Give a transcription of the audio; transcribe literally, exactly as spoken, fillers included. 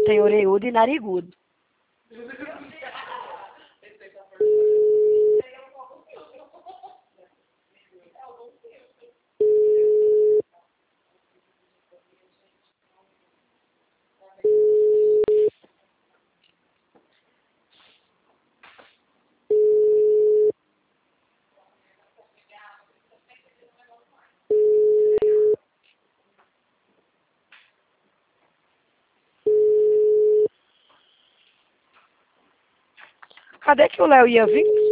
Tem orelhudo e narigudo. Cadê que o Léo ia vir?